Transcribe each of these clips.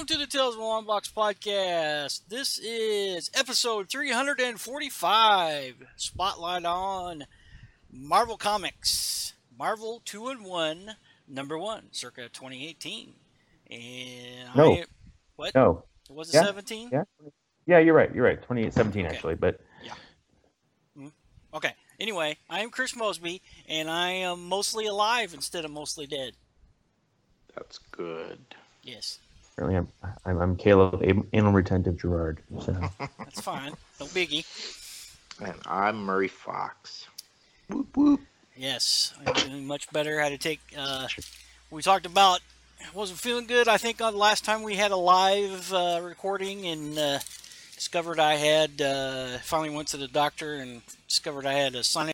to the Tales of the Long Box podcast. This is episode 345. Spotlight on Marvel Comics. Marvel 2-in-1, number 1, circa 2018. And No. What? No. Was it 17? Yeah, you're right. 2017 Okay. actually, but Yeah. Okay. Anyway, I am Chris Mosby, and I am mostly alive instead of mostly dead. That's good. Yes. apparently I'm Caleb Anal Retentive Gerard. So That's fine. No biggie. And I'm Murray Fox. Whoop whoop. Yes, I'm doing much better. Had to take. We talked about. Wasn't feeling good. I think on the last time we had a live recording, and discovered I had. Finally went to the doctor and discovered I had a sinus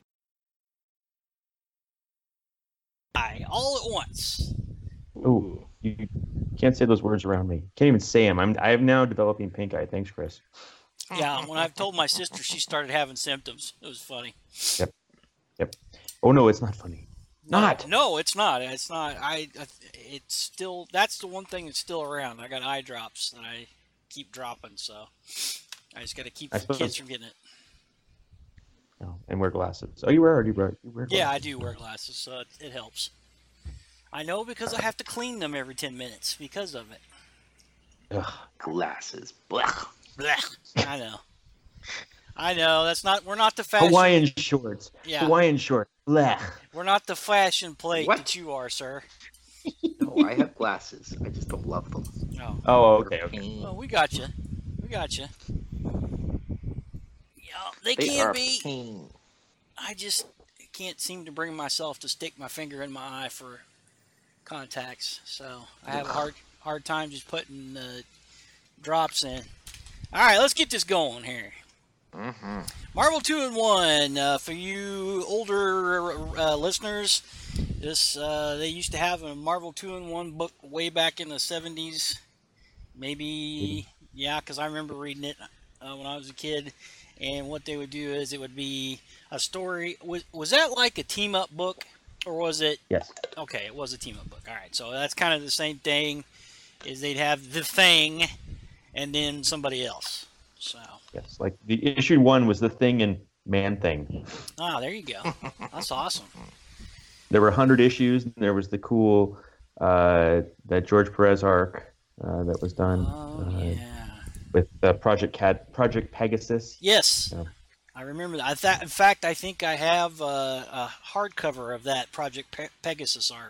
all at once. oh, you can't say those words around me. Can't even say them. I am now developing pink eye. Thanks, Chris. Yeah, when I've told my sister, she started having symptoms. It was funny. Yep. Oh no, it's not funny. No, it's not. It's not. It's still. That's the one thing that's still around. I got eye drops that I keep dropping, so I just got to keep the kids from getting it. Oh, and wear glasses. Oh, you wear glasses? Yeah, I do wear glasses, so it helps. I know because I have to clean them every 10 minutes because of it. Ugh. Glasses. Blech. Blech. I know. That's not. We're not the fashion. Hawaiian shorts. Yeah. Hawaiian shorts. Blech. We're not the fashion plate What? that you are, sir. No, I have glasses. I just don't love them. No. Oh, okay. Well, we got you. Yeah, they They can are be. pain. I just can't seem to bring myself to stick my finger in my eye for contacts, so I have a hard time just putting drops in. All right, let's get this going here. Mm-hmm. Marvel 2-in-1 for you older listeners. This they used to have a Marvel 2-in-1 book way back in the 70s, maybe. Yeah, because I remember reading it when I was a kid. And what they would do is it would be a story. Was that like a team-up book, or was it? Yes. Okay, it was a team-up book. All right, so that's kind of the same thing. Is they'd have the Thing, and then somebody else. So. Yes. Like the issue 1 was the Thing and Man Thing. Ah, there you go. That's awesome. There were 100 issues, and there was the cool that George Perez arc that was done. Oh yeah. With Project Pegasus. Yes, Yeah. I remember that. In fact, I think I have a hardcover of that Project Pegasus arc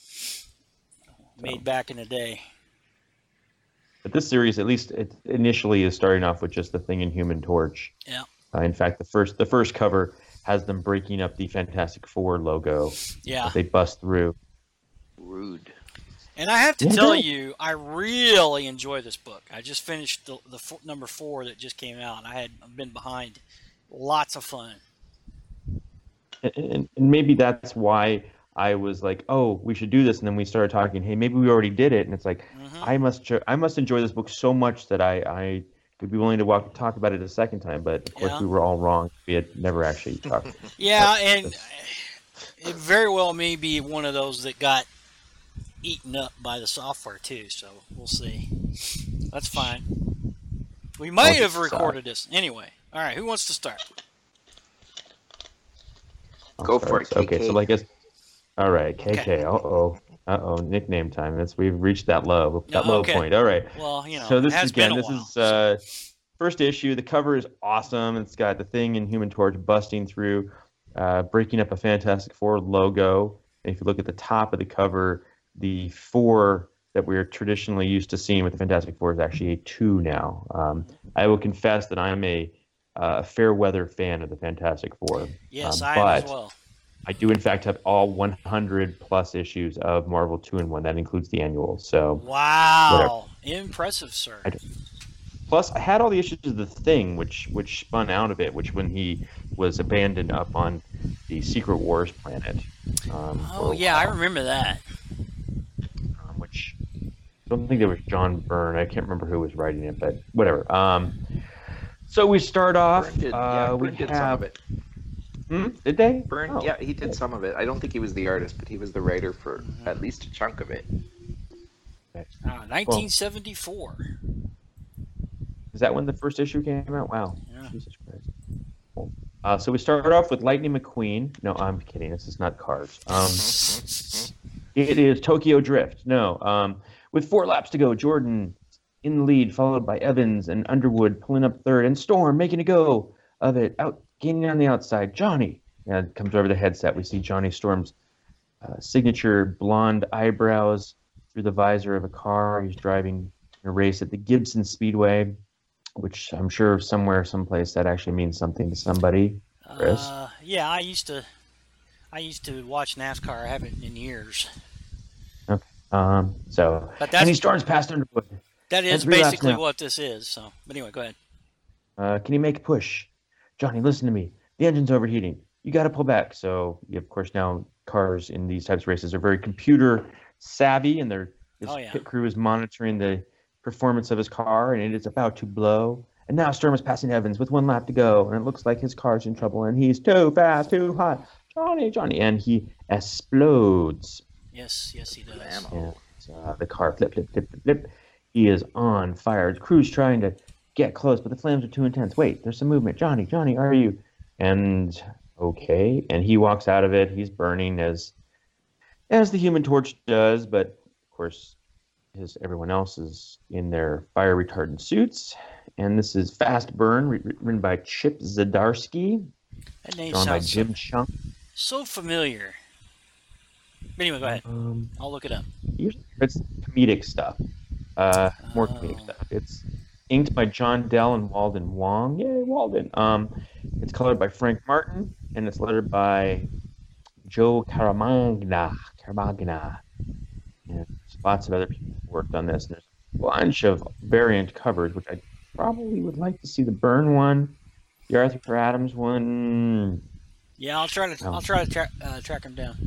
made back in the day. But this series, at least it initially, is starting off with just the Thing and Human Torch. Yeah. In fact, the first cover has them breaking up the Fantastic Four logo. Yeah. That they bust through. Rude. And I have to tell you, I really enjoy this book. I just finished the number 4 that just came out, and I've been behind. Lots of fun. And maybe that's why I was like, oh, we should do this. And then we started talking, hey, maybe we already did it. And it's like, I must enjoy this book so much that I would be willing to talk about it a second time. But, of course, we were all wrong. We had never actually talked. Yeah, and it very well may be one of those that got eaten up by the software too, so we'll see. That's fine. We might have recorded this anyway. All right, who wants to start? Go for it, KK. Okay, so all right, KK. Okay. Uh-oh, nickname time. We've reached that low point. All right. Well, so this is first issue. The cover is awesome. It's got the Thing and Human Torch busting through, breaking up a Fantastic Four logo. And if you look at the top of the cover, the 4 that we're traditionally used to seeing with the Fantastic Four is actually a 2 now. I will confess that I'm a fair weather fan of the Fantastic Four. Yes, I am as well. I do, in fact, have all 100 plus issues of Marvel 2-in-1. That includes the annual. So wow, impressive, sir. Plus, I had all the issues of the Thing, which spun out of it, which when he was abandoned up on the Secret Wars planet. I remember that. Which I don't think there was John Byrne. I can't remember who was writing it, but whatever. So we start off. Byrne did some of it. Did they? Byrne, yeah, he did some of it. I don't think he was the artist, but he was the writer for at least a chunk of it. Okay. 1974. Is that when the first issue came out? Wow. Yeah. Jesus Christ. Cool. So we started off with Lightning McQueen. No, I'm kidding. This is not Cars. It is Tokyo Drift. No. With 4 laps to go, Jordan in the lead, followed by Evans and Underwood pulling up third, and Storm making a go of it, gaining on the outside. Johnny comes over the headset. We see Johnny Storm's signature blonde eyebrows through the visor of a car. He's driving a race at the Gibson Speedway, which I'm sure somewhere, someplace, that actually means something to somebody. Chris? Yeah, I used to watch NASCAR. I haven't in years. Okay. But and he storms past Underwood. That is basically what this is. So, but anyway, go ahead. Can you make a push? Johnny, listen to me. The engine's overheating. You got to pull back. So, of course, now cars in these types of races are very computer savvy, and his pit crew is monitoring the performance of his car, and it is about to blow. And now Storm is passing Evans with 1 lap to go, and it looks like his car's in trouble, and he's too fast, too hot. Johnny, and he explodes. Yes, he does. And, the car flip. He is on fire. The crew's trying to get close, but the flames are too intense. Wait, there's some movement. Johnny, are you? And okay, and he walks out of it. He's burning as the Human Torch does, but of course, everyone else is in their fire retardant suits. And this is Fast Burn, written by Chip Zdarsky, that name drawn by sounds Jim Chunk. so familiar. But anyway, go ahead. I'll look it up. It's comedic stuff. More comedic stuff. It's inked by John Dell and Walden Wong. Yay, Walden. It's colored by Frank Martin, and it's lettered by Joe Caramagna. And lots of other people worked on this. And there's a bunch of variant covers, which I probably would like to see. The Byrne one, the Arthur Adams one. Yeah, I'll try to track him down.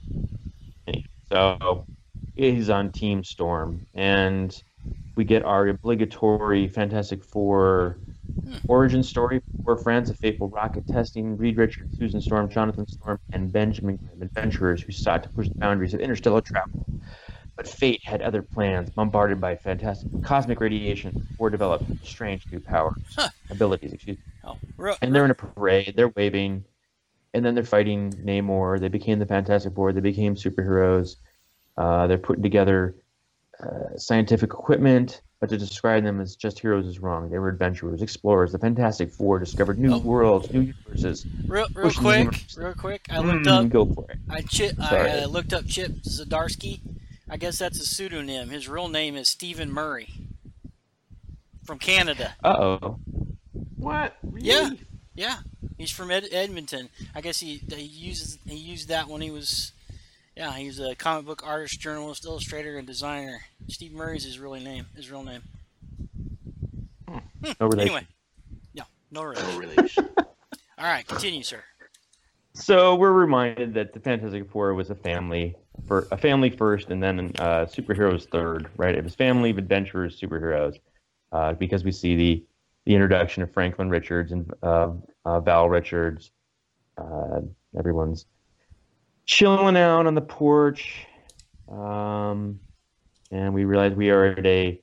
So he's on Team Storm, and we get our obligatory Fantastic Four origin story. 4 friends of fateful rocket testing: Reed Richards, Susan Storm, Jonathan Storm, and Benjamin Grimm, adventurers who sought to push the boundaries of interstellar travel. But fate had other plans. Bombarded by fantastic cosmic radiation, 4 developed strange new abilities. Excuse me. And they're in a parade. They're waving, and then they're fighting Namor. They became the Fantastic Four. They became superheroes. They're putting together scientific equipment, but to describe them as just heroes is wrong. They were adventurers, explorers. The Fantastic Four discovered new worlds, new universes. Real quick. I looked up. Go for it. I looked up Chip Zdarsky. I guess that's a pseudonym. His real name is Stephen Murray. From Canada. Uh-oh. What? Really? Yeah. He's from Edmonton. I guess he used that when he was. Yeah, he's a comic book artist, journalist, illustrator, and designer. Steve Murray's his real name. No relation. Anyway, no relation. All right, continue, sir. So we're reminded that the Fantastic Four was a family first, and then superheroes third, right? It was family of adventurers, superheroes, because we see the introduction of Franklin Richards and Val Richards. Everyone's chilling out on the porch, and we realize we are at an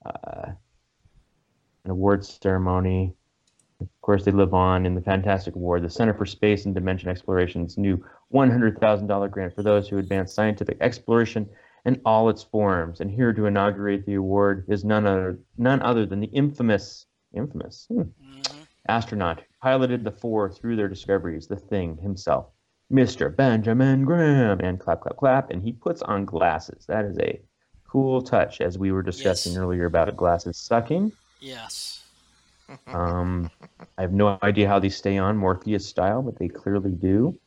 awards ceremony. Of course, they live on in the Fantastic Award, the Center for Space and Dimension Exploration's new $100,000 grant for those who advance scientific exploration in all its forms. And here to inaugurate the award is none other than the infamous astronaut who piloted the 4 through their discoveries, the Thing himself, Mr. Benjamin Grimm. And clap, clap, clap. And he puts on glasses. That is a cool touch, as we were discussing earlier about glasses sucking. Yes. I have no idea how these stay on Morpheus style, but they clearly do.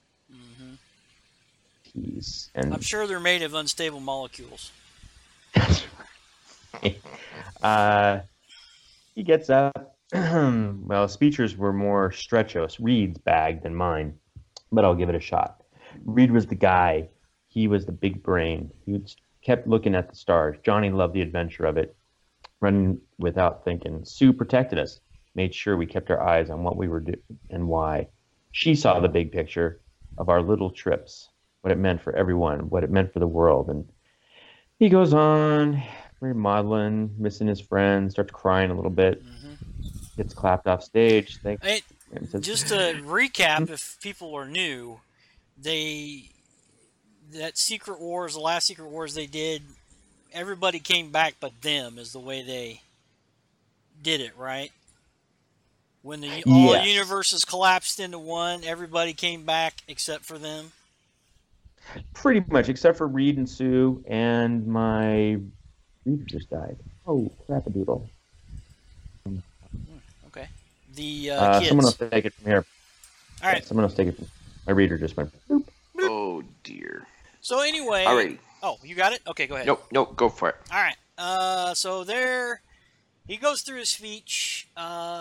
Jeez. And I'm sure they're made of unstable molecules. He gets up. Well, speeches were more Stretchos, Reed's bag than mine, but I'll give it a shot. Reed was the guy. He was the big brain. He kept looking at the stars. Johnny loved the adventure of it, running without thinking. Sue protected us, made sure we kept our eyes on what we were doing and why. She saw the big picture of our little trips, what it meant for everyone, what it meant for the world. And he goes on, very maudlin, missing his friend, starts crying a little bit, gets clapped off stage. Just to recap, if people are new, that Secret Wars, the last Secret Wars they did, everybody came back but them is the way they did it, right? When all Yes. universes collapsed into one, everybody came back except for them. Pretty much, except for Reed and Sue, and my reader just died. Oh, crap-a-doodle. Okay. The kids. Someone else take it from here. All right. Yeah, someone else take it from my reader just went boop. Oh dear. So anyway. Alrighty. Oh, you got it? Okay, go ahead. Nope, go for it. All right. So there, he goes through his speech.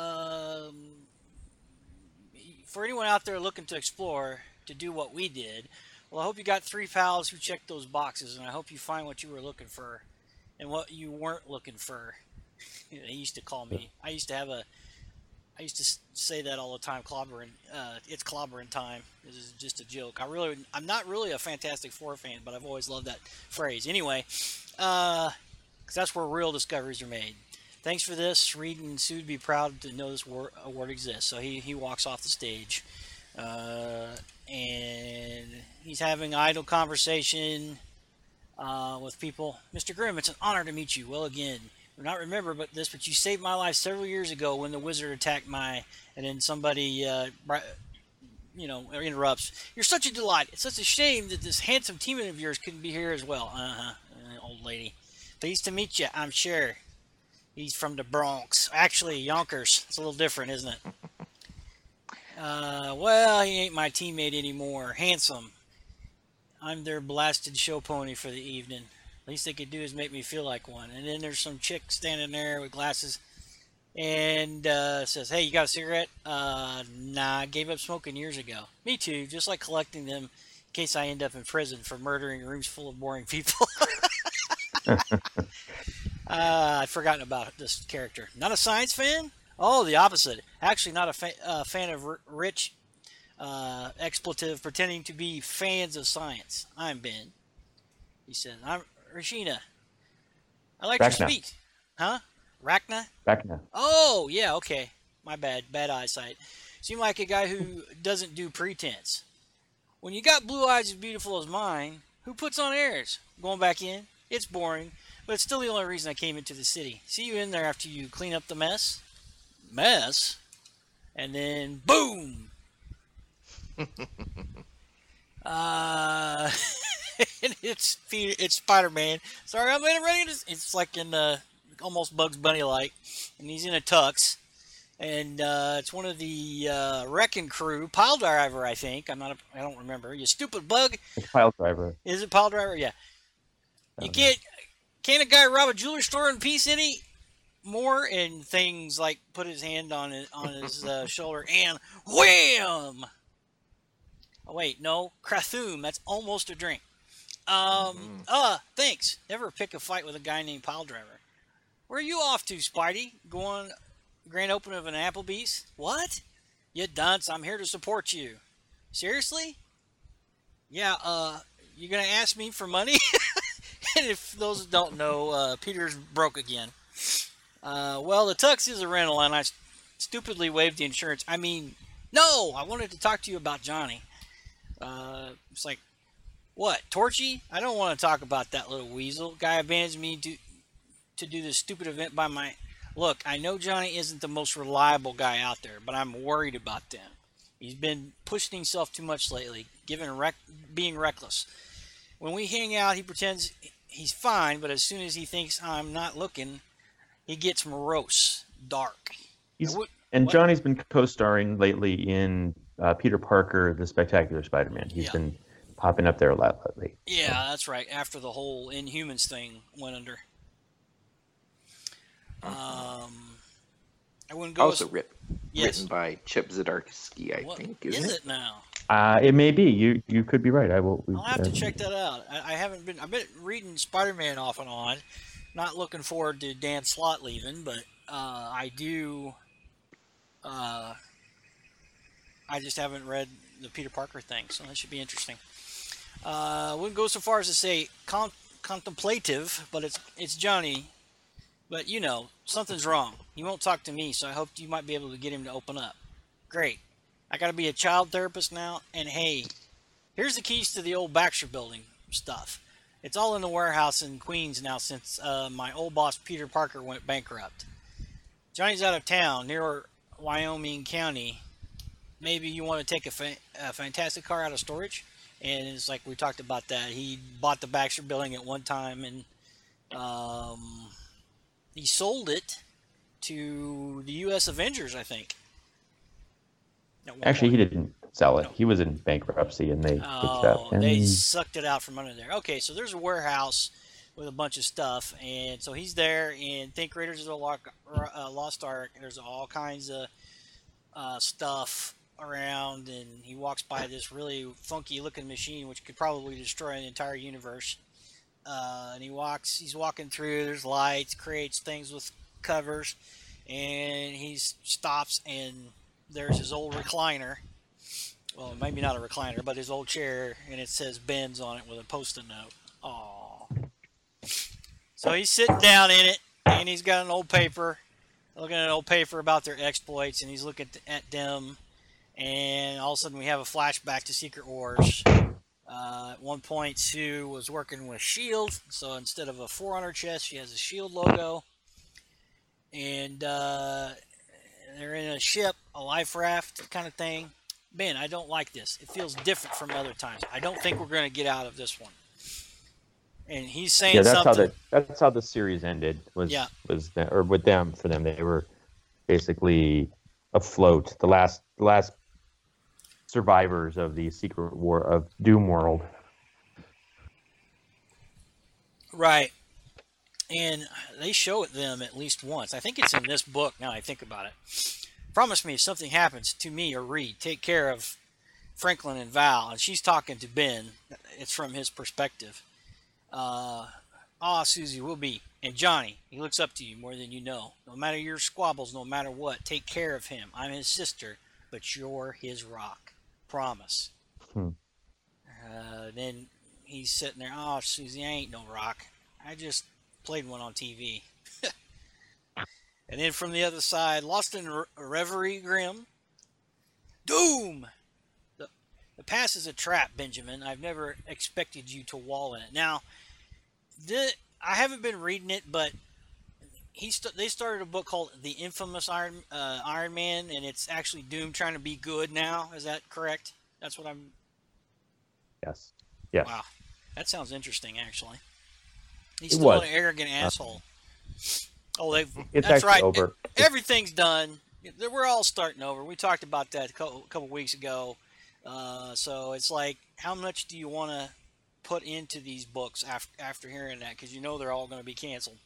For anyone out there looking to explore, to do what we did, well, I hope you got 3 pals who checked those boxes, and I hope you find what you were looking for and what you weren't looking for. They used to call me. I used to say that all the time, clobbering. It's clobbering time. This is just a joke. I'm not really a Fantastic Four fan, but I've always loved that phrase. Anyway, because that's where real discoveries are made. Thanks for this. Reed and Sue would be proud to know this award exists. So he walks off the stage, and he's having idle conversation with people. Mr. Grimm, it's an honor to meet you. Well, again, I not remember this, but you saved my life several years ago when the wizard attacked and then somebody, interrupts. You're such a delight. It's such a shame that this handsome teammate of yours couldn't be here as well. Old lady. Pleased to meet you, I'm sure. He's from the Bronx. Actually, Yonkers. It's a little different, isn't it? Well, he ain't my teammate anymore. Handsome. I'm their blasted show pony for the evening. Least they could do is make me feel like one. And then there's some chick standing there with glasses and says, hey, you got a cigarette? Nah, I gave up smoking years ago. Me too, just like collecting them in case I end up in prison for murdering rooms full of boring people. I'd forgotten about this character. Not a science fan? Oh, the opposite. Actually, not a fan of rich expletive pretending to be fans of science. I'm Ben. He said, I'm Rashina. I like to speak. Huh? Rachna? Rachna. Oh, yeah, okay. My bad. Bad eyesight. Seem like a guy who doesn't do pretense. When you got blue eyes as beautiful as mine, who puts on airs? Going back in? It's boring, but it's still the only reason I came into the city. See you in there after you clean up the mess. Mess? And then, boom! It's Spider-Man. Sorry, I'm ready to. It's like in almost Bugs Bunny-like, and he's in a tux, and it's one of the wrecking crew, Pile Driver, I think. I don't remember. You stupid bug. It's Pile Driver. Is it Pile Driver? Yeah. You can't a guy rob a jewelry store in peace any more? And things like put his hand on his shoulder and wham. Oh wait, no, Krathum. That's almost a drink. Thanks. Never pick a fight with a guy named Pile Driver. Where are you off to, Spidey? Going grand opening of an Applebee's? What? You dunce, I'm here to support you. Seriously? Yeah, you gonna ask me for money? And if those who don't know, Peter's broke again. Well, the tux is a rental, and I stupidly waived the insurance. I mean, no, I wanted to talk to you about Johnny. It's like, what, Torchy? I don't want to talk about that little weasel. Guy abandons me to do this stupid event by my... Look, I know Johnny isn't the most reliable guy out there, but I'm worried about them. He's been pushing himself too much lately, being reckless. When we hang out, he pretends he's fine, but as soon as he thinks I'm not looking, he gets morose, dark. Johnny's been co-starring lately in Peter Parker, The Spectacular Spider-Man. He's been popping up there a lot lately. Yeah, that's right. After the whole Inhumans thing went under. I wouldn't go. Also written by Chip Zdarsky, I think. Is it now? It may be. You could be right. I'll have to check that out. I've been reading Spider-Man off and on. Not looking forward to Dan Slott leaving, but I do. I just haven't read the Peter Parker thing, so that should be interesting. Wouldn't go so far as to say contemplative, but it's Johnny. But something's wrong. He won't talk to me, so I hope you might be able to get him to open up. Great. I got to be a child therapist now. And hey, here's the keys to the old Baxter building stuff. It's all in the warehouse in Queens now since my old boss Peter Parker went bankrupt. Johnny's out of town near Wyoming County. Maybe you want to take a fantastic car out of storage. And it's like we talked about that. He bought the Baxter building at one time, and he sold it to the U.S. Avengers, I think. Actually, he didn't sell it. No. He was in bankruptcy, and they they sucked it out from under there. Okay, so there's a warehouse with a bunch of stuff, and so he's there. And think Raiders of the Lost Ark. There's all kinds of stuff around, and he walks by this really funky looking machine which could probably destroy an entire universe, and he's walking through. There's lights, creates things with covers, and he stops, and there's his old recliner, well, maybe not a recliner, but his old chair, and it says Benz on it with a post-it note. Aww. So he's sitting down in it, and he's got an old paper, looking at an old paper about their exploits, and he's looking at them. And all of a sudden we have a flashback to Secret Wars. At one point, Sue was working with S.H.I.E.L.D., so instead of a 4 on her chest, she has a S.H.I.E.L.D. logo. And they're in a ship, a life raft kind of thing. Ben, I don't like this. It feels different from other times. I don't think we're going to get out of this one. And he's saying something. That's how the series ended. For them, they were basically afloat. The last survivors of the Secret War of Doom world. Right. And they show it them at least once. I think it's in this book now I think about it. Promise me if something happens to me or Reed, take care of Franklin and Val. And she's talking to Ben. It's from his perspective. Susie, we'll be. And Johnny, he looks up to you more than you know. No matter your squabbles, no matter what, take care of him. I'm his sister, but you're his rock. Promise. Then he's sitting there. Oh, Susie, I ain't no rock. I just played one on TV. And then from the other side, lost in reverie, Grim. Doom! The past is a trap, Benjamin. I've never expected you to wall in it. Now, I haven't been reading it, but they started a book called The Infamous Iron Man, and it's actually Doom trying to be good now. Is that correct? That's what I'm... Yes. Wow. That sounds interesting, actually. He's still an arrogant asshole. That's right. Over. Everything's done. We're all starting over. We talked about that a couple weeks ago. So it's like, how much do you want to put into these books after hearing that? Because they're all going to be canceled.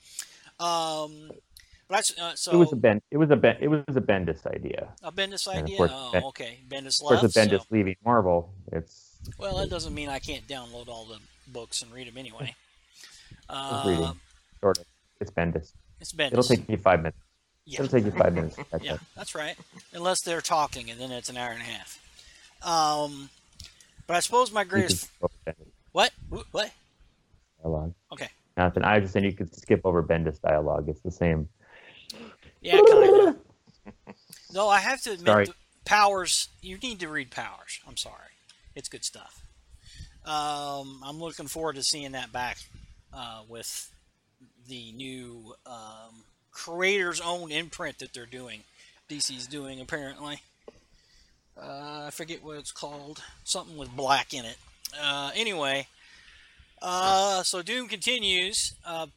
It was a Bendis idea. A Bendis idea? Okay. Bendis left. Of course, with Bendis leaving Marvel, it's... Well, that doesn't mean I can't download all the books and read them anyway. Reading, sort of. It's Bendis. It's Bendis. It'll take you 5 minutes. Yeah. It'll take you 5 minutes. Yeah, that's right. Unless they're talking, and then it's an hour and a half. But I suppose my greatest... What? Dialogue. Okay. Nothing. I just said you could skip over Bendis dialogue. It's the same. Yeah, kind of. No, I have to admit, Powers, you need to read Powers. I'm sorry. It's good stuff. I'm looking forward to seeing that back with the new creator's own imprint that they're doing. DC's doing, apparently. I forget what it's called. Something with black in it. Anyway, so Doom continues,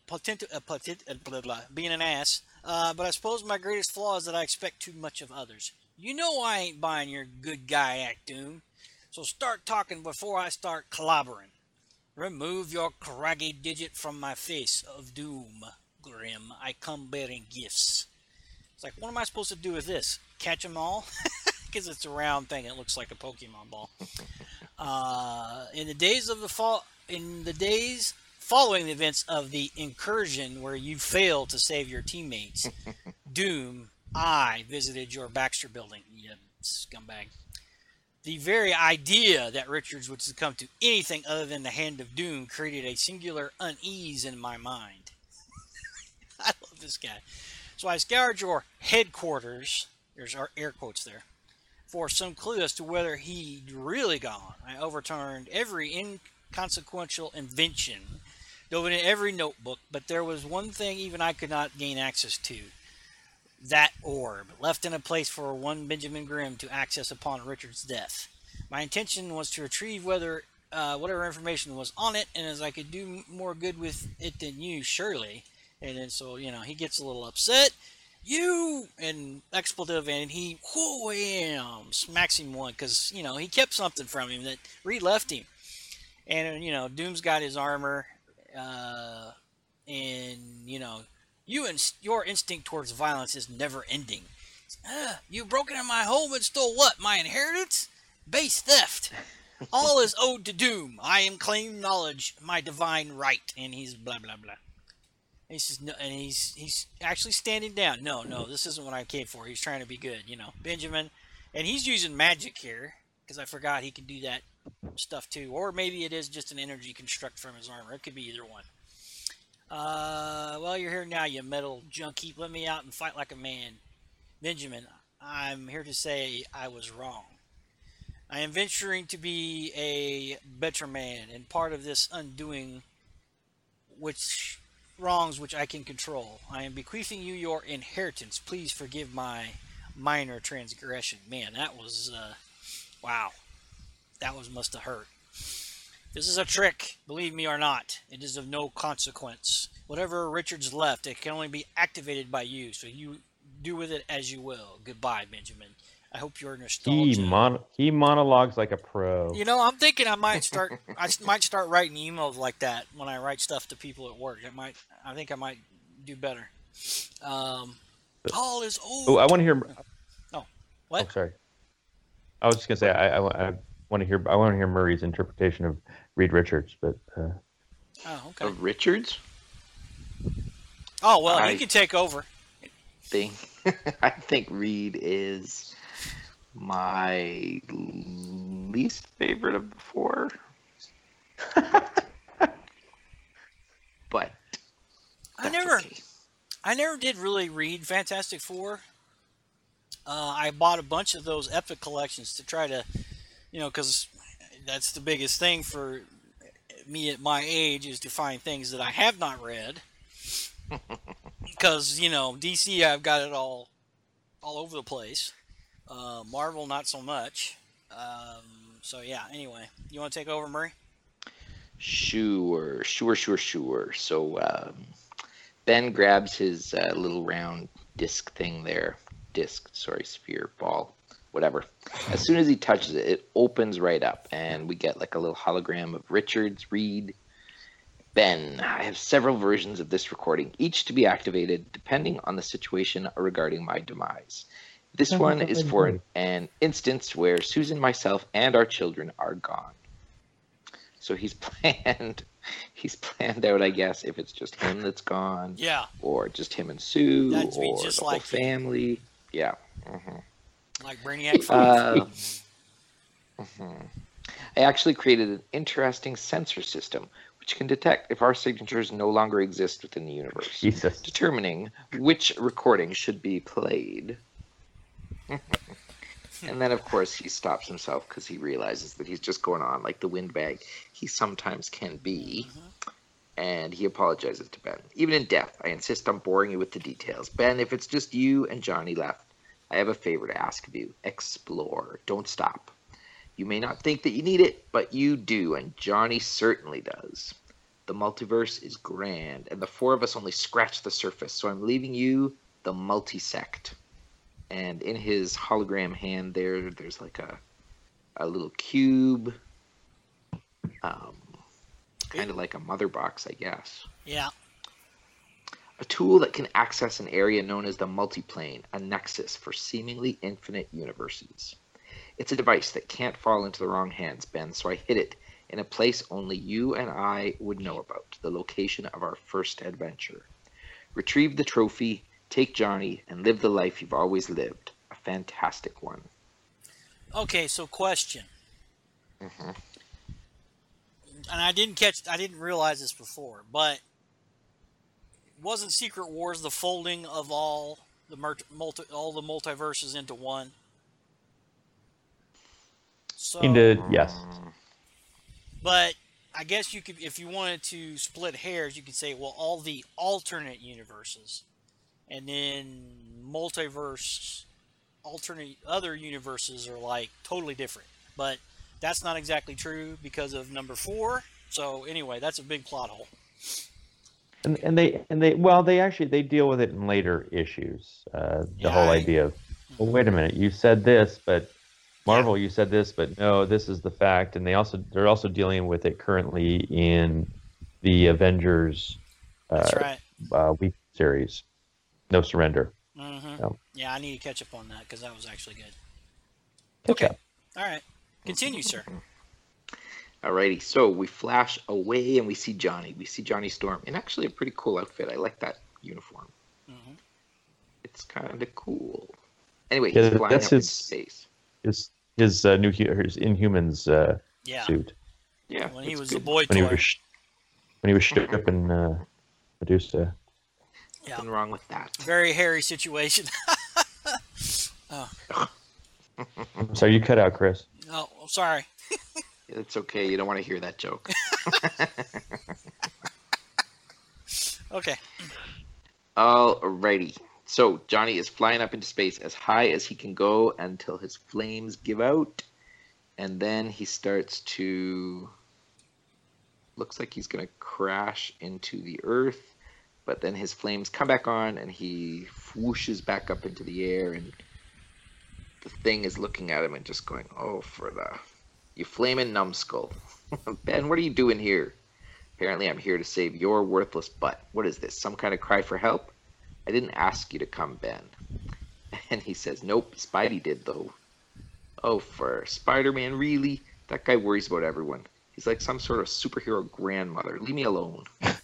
being an ass. But I suppose my greatest flaw is that I expect too much of others. I ain't buying your good guy act, Doom. So start talking before I start clobbering. Remove your craggy digit from my face of doom, Grim. I come bearing gifts. It's like, what am I supposed to do with this? Catch them all? Because it's a round thing. It looks like a Pokemon ball. In the days following the events of the incursion where you failed to save your teammates, Doom, I visited your Baxter building, you scumbag. The very idea that Richards would succumb to anything other than the hand of doom created a singular unease in my mind. I love this guy. So I scoured your headquarters, there's our air quotes there, for some clue as to whether he'd really gone. I overturned every inconsequential invention, dove into every notebook, but there was one thing even I could not gain access to. That orb, left in a place for one Benjamin Grimm to access upon Richard's death. My intention was to retrieve whatever information was on it, and as I could do more good with it than you, surely. And then so, he gets a little upset. You! And expletive, and he, wham, smacks him one, because, he kept something from him that Reed left him. And, Doom's got his armor, and, you and your instinct towards violence is never ending. You've broken in my home and stole what? My inheritance? Base theft. All is owed to Doom. I am claiming knowledge, my divine right. And he's blah, blah, blah. He says, no, and he's actually standing down. No, this isn't what I came for. He's trying to be good, Benjamin. And he's using magic here, because I forgot he can do that stuff too. Or maybe it is just an energy construct from his armor. It could be either one. Well, you're here now, you metal junkie. Let me out and fight like a man. Benjamin, I'm here to say I was wrong. I am venturing to be a better man, and part of this undoing wrongs which I can control. I am bequeathing you your inheritance. Please forgive my minor transgression. Man, that was, wow. That must have hurt. This is a trick, believe me or not. It is of no consequence. Whatever Richards left, it can only be activated by you, so you do with it as you will. Goodbye, Benjamin. I hope you're nostalgic. He monologues like a pro. I'm thinking I might start writing emails like that when I write stuff to people at work. I think I might do better. All is old. Oh, I want to hear. Oh, what? Oh, sorry. I was just gonna say I want to hear Murray's interpretation of Reed Richards, but. Oh, okay. Of Richards? Oh well, you can take over. I think Reed is my least favorite of the four. But I never did really read Fantastic Four. I bought a bunch of those Epic collections to try to, because that's the biggest thing for me at my age is to find things that I have not read. Because, DC, I've got it all over the place. Marvel, not so much. So, yeah, anyway. You want to take over, Murray? Sure. So, Ben grabs his little round sphere, ball, whatever. As soon as he touches it, it opens right up, and we get like a little hologram of Richards, Reed, Ben. I have several versions of this recording, each to be activated depending on the situation regarding my demise. This one is for an instance where Susan, myself, and our children are gone. So he's planned out, I guess, if it's just him that's gone. Yeah. Or just him and Sue. That'd be or just the like whole family. Yeah. Like Brainiac 5. I actually created an interesting sensor system which can detect if our signatures no longer exist within the universe, Jesus. determining which recording should be played. And then, of course, he stops himself because he realizes that he's just going on like the windbag he sometimes can be. And he apologizes to Ben. Even in death, I insist on boring you with the details. Ben, if it's just you and Johnny left, I have a favor to ask of you. Explore. Don't stop. You may not think that you need it, but you do, and Johnny certainly does. The multiverse is grand, and the four of us only scratch the surface, so I'm leaving you the multisect. And in his hologram hand there's like a little cube, kind of like a mother box, I guess. Yeah. A tool that can access an area known as the multiplane, a nexus for seemingly infinite universes. It's a device that can't fall into the wrong hands, Ben, so I hid it in a place only you and I would know about, the location of our first adventure. Retrieve the trophy, take Johnny, and live the life you've always lived. A fantastic one. Okay, so question. Hmm. And I didn't realize this before, but wasn't Secret Wars the folding of all the all the multiverses into one? So, Yes. but I guess you could, if you wanted to split hairs, you could say, well, all the alternate universes, and then multiverse, alternate other universes are like totally different. But that's not exactly true because of number 4. So anyway, that's a big plot hole. They actually they deal with it in later issues. The whole idea of, well, wait a minute, you said this, but Marvel, you said this, but no, this is the fact. And they're also dealing with it currently in the Avengers That's right. week series, No Surrender. Mm-hmm. So, Yeah, I need to catch up on that because that was actually good. catch up. All right. Continue, sir. Alrighty, so we flash away and we see Johnny. We see Johnny Storm in actually a pretty cool outfit. I like that uniform. Mm-hmm. It's kind of cool. Anyway, Yeah, he's flying that's up into his- space. His his Inhumans Yeah. suit When he that's was good. a boy when he toy. was stripping Medusa. Yeah. Nothing wrong with that. Very hairy situation. I'm sorry, you cut out, Chris. Oh, sorry. It's okay. You don't want to hear that joke. Okay. Alrighty. So Johnny is flying up into space as high as he can go until his flames give out. And then he starts to... Looks like he's going to crash into the Earth. But then his flames come back on and he whooshes back up into the air. And the thing is looking at him and just going, oh, for the... You flaming numbskull. Ben, what are you doing here? Apparently I'm here to save your worthless butt. What is this, some kind of cry for help? I didn't ask you to come, Ben. And he says, nope, Spidey did, though. Oh, for Spider-Man, really? That guy worries about everyone. He's like some sort of superhero grandmother. Leave me alone.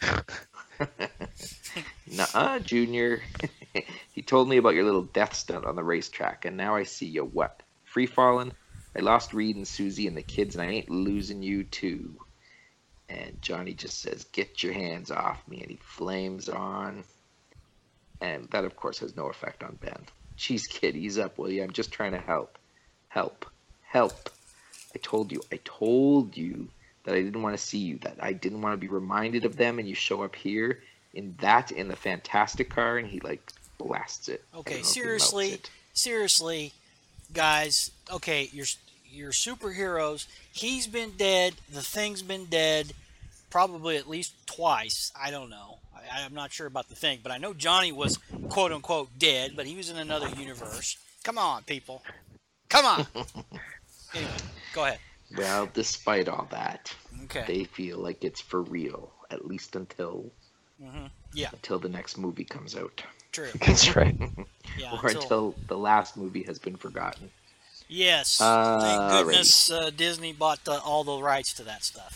Nuh-uh, Junior. He told me about your little death stunt on the racetrack, and now I see you what? Free-falling? I lost Reed and Susie and the kids, and I ain't losing you, too. And Johnny just says, get your hands off me, and he flames on. And that, of course, has no effect on Ben. Jeez, kid, ease up, will you? I'm just trying to help. Help. Help. I told you that I didn't want to see you, that I didn't want to be reminded of them, and you show up here in the Fantastic car, and he, like, blasts it. Okay, seriously, guys. Okay, you're superheroes. He's been dead. The Thing's been dead probably at least twice. I don't know. I'm not sure about the Thing, but I know Johnny was quote unquote dead, but he was in another universe. Come on, people. Come on. Anyway, go ahead. Well, despite all that, Okay. they feel like it's for real, at least until the next movie comes out. True. That's right. Yeah. Or until the last movie has been forgotten. Yes. Thank goodness Disney bought all the rights to that stuff.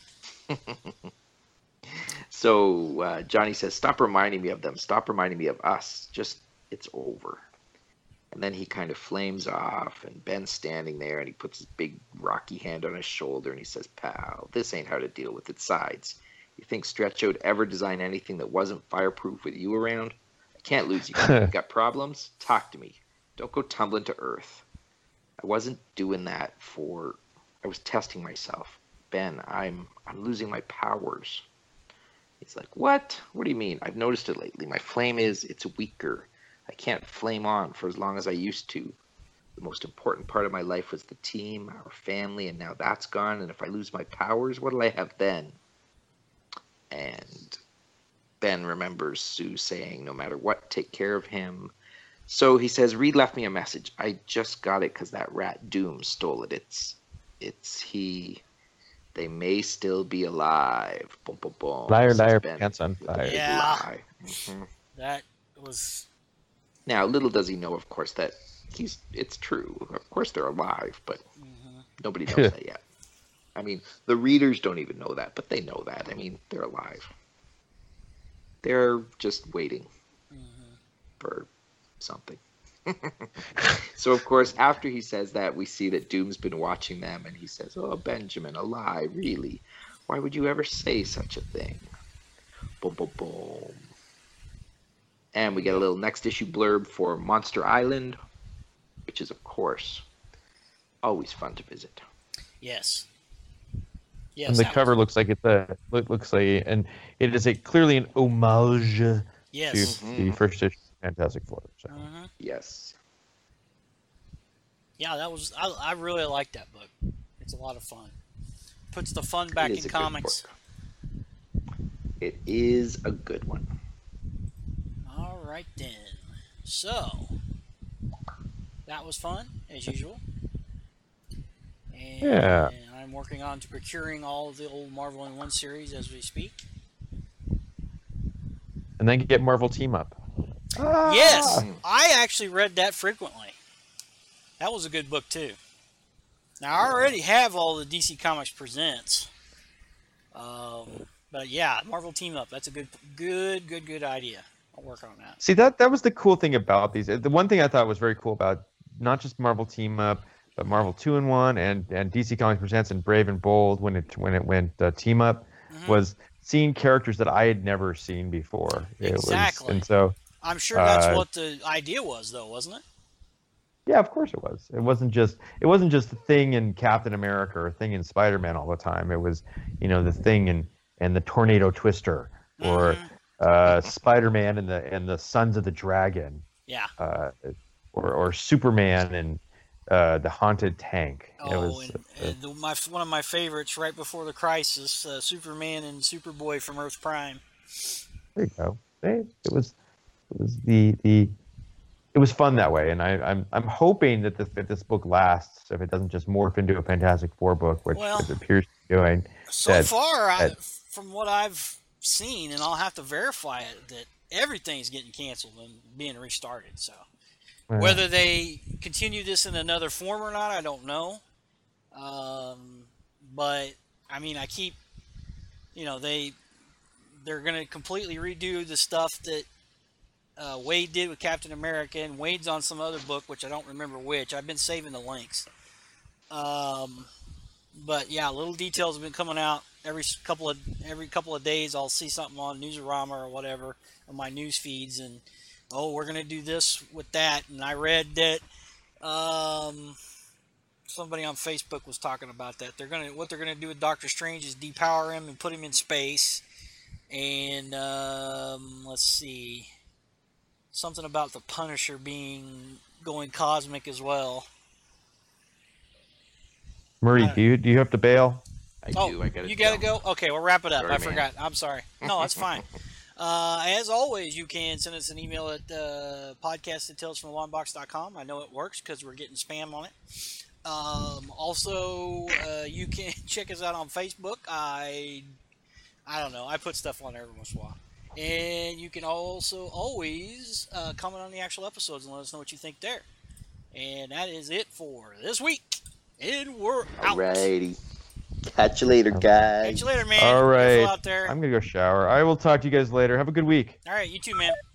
So Johnny says, stop reminding me of them. Stop reminding me of us. Just, it's over. And then he kind of flames off, and Ben's standing there, and he puts his big rocky hand on his shoulder, and he says, pal, this ain't how to deal with its sides. You think Stretcho would ever design anything that wasn't fireproof with you around? I can't lose you. Got problems? Talk to me. Don't go tumbling to earth. I wasn't doing that I was testing myself. Ben, I'm losing my powers. He's like, what? What do you mean? I've noticed it lately. My flame it's weaker. I can't flame on for as long as I used to. The most important part of my life was the team, our family, and now that's gone. And if I lose my powers, what'll I have then? And Ben remembers Sue saying, no matter what, take care of him. So he says, Reed left me a message. I just got it because that rat Doom stole it. It's he. They may still be alive. Boom, boom, boom. Liar, says liar, Ben pants on with a fire. big Yeah. lie. Mhm. That was. Now, little does he know, of course, that it's true. Of course they're alive, but nobody knows that yet. I mean, the readers don't even know that, but they know that. I mean, they're alive. They're just waiting for something. So, of course, after he says that, we see that Doom's been watching them, and he says, "Oh, Benjamin, a lie, really? Why would you ever say such a thing?" Boom, boom, boom. And we get a little next issue blurb for Monster Island, which is, of course, always fun to visit. Yes. Yes. And the cover looks like and it is clearly an homage to the first issue of Fantastic Four. So. Yes. Yeah, I really like that book. It's a lot of fun. Puts the fun back in comics. It is a good one. All right then. So that was fun as usual. And I'm working on procuring all of the old Marvel in One series as we speak. And then get Marvel Team Up. Yes, I actually read that frequently. That was a good book too. Now I already have all the DC Comics Presents, but yeah, Marvel Team Up. That's a good idea. I'll work on that. See, that was the cool thing about these. The one thing I thought was very cool about not just Marvel Team Up, but Marvel 2-in-1 and DC Comics Presents and Brave and Bold when it went Team Up was seeing characters that I had never seen before. Exactly. And so I'm sure that's what the idea was, though, wasn't it? Yeah, of course it was. It wasn't just the Thing in Captain America or Thing in Spider-Man all the time. It was, the Thing and the Tornado Twister or Spider-Man and the Sons of the Dragon. Yeah. Or Superman and the Haunted Tank. One of my favorites right before the crisis, Superman and Superboy from Earth Prime. There you go. It was fun that way, and I'm hoping that this book lasts. If it doesn't just morph into a Fantastic Four book, which it appears to be doing. So far, from what I've seen, and I'll have to verify it, that everything's getting canceled and being restarted. So. Whether they continue this in another form or not, I don't know. But I mean, I keep, they're going to completely redo the stuff that Wade did with Captain America, and Wade's on some other book, which I don't remember which. I've been saving the links. But yeah, little details have been coming out every couple of days. I'll see something on Newsarama or whatever on my news feeds, and we're going to do this with that. And I read that somebody on Facebook was talking about that. What they're going to do with Doctor Strange is depower him and put him in space. And let's see. Something about the Punisher going cosmic as well. Murray, do you have to bail? I do. You got to go? Okay, we'll wrap it up. Sorry, I forgot. I'm sorry. No, that's fine. As always, you can send us an email at podcast@talesfromthelongbox.com. I know it works because we're getting spam on it. Also, you can check us out on Facebook. I don't know. I put stuff on there every once in a while. And you can also always comment on the actual episodes and let us know what you think there. And that is it for this week. And we're out. Alrighty. Catch you later, guys. Catch you later, man. All right. Out there. I'm going to go shower. I will talk to you guys later. Have a good week. All right. You too, man.